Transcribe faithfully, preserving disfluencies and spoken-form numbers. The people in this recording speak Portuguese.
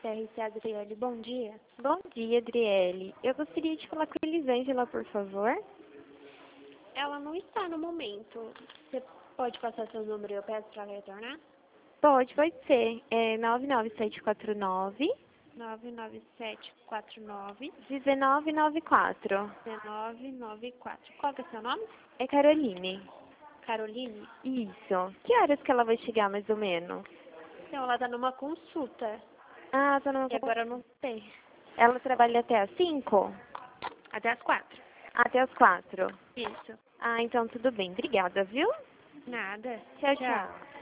C R C Adriele, bom dia. Bom dia, Adriele. Eu gostaria de falar com a Elisângela, por favor. Ela não está no momento. Você pode passar seu número e eu peço para ela retornar? Pode, pode ser. É nove nove sete quatro nove, nove nove sete quatro nove, um nove nove quatro. um nove nove quatro. Qual que é seu nome? É Caroline. Caroline? Isso. Que horas que ela vai chegar, mais ou menos? Então, ela está numa consulta. Ah, tá numa... E agora eu não sei. Ela trabalha até às cinco? Até as quatro. Até às quatro. Isso. Ah, então tudo bem. Obrigada, viu? Nada. Tchau, tchau.